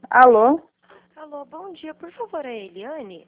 Alô? Alô, bom dia. Por favor, é a Eliane?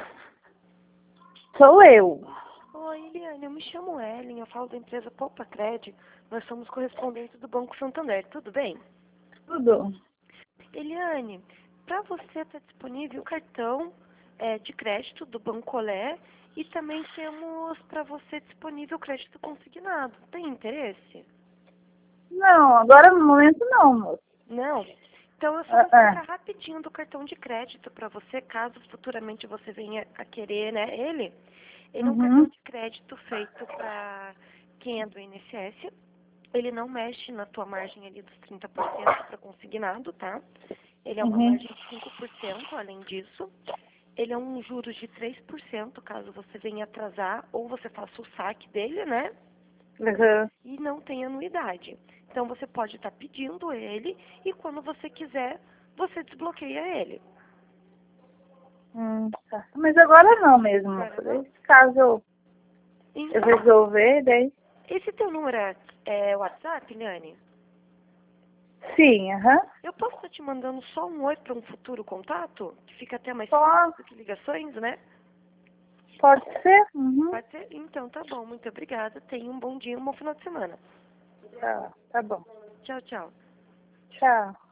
Sou eu. Oi, Eliane, eu me chamo Ellen, eu falo da empresa Poupa Cred. Nós somos correspondentes do Banco Santander, tudo bem? Tudo. Eliane, para você está disponível o cartão de crédito do Bancolé e também temos para você disponível o crédito consignado. Tem interesse? Não, agora no momento não, moço. Não? Então eu só vou Ah, explicar rapidinho do cartão de crédito para você, caso futuramente você venha a querer, né, ele. Ele é um cartão Uhum, de crédito feito para quem é do INSS. Ele não mexe na tua margem ali dos 30% para consignado, tá? Ele é uma uhum, margem de 5%, além disso. Ele é um juros de 3% caso você venha atrasar ou você faça o saque dele, né? uhum. E não tem anuidade. Então você pode estar pedindo ele e quando você quiser, você desbloqueia ele. Tá. Mas agora não mesmo, Agora moço. não? Caso eu Então, resolver, daí... esse teu número é WhatsApp, Liane? Sim, aham. Eu posso estar te mandando só um oi para um futuro contato? Que fica até mais fácil Pode, do que ligações, né? pode ser? Uhum. Pode ser? Então tá bom, muito obrigada. Tenha um bom dia, um bom final de semana. Tá bom. Tchau, tchau. Tchau.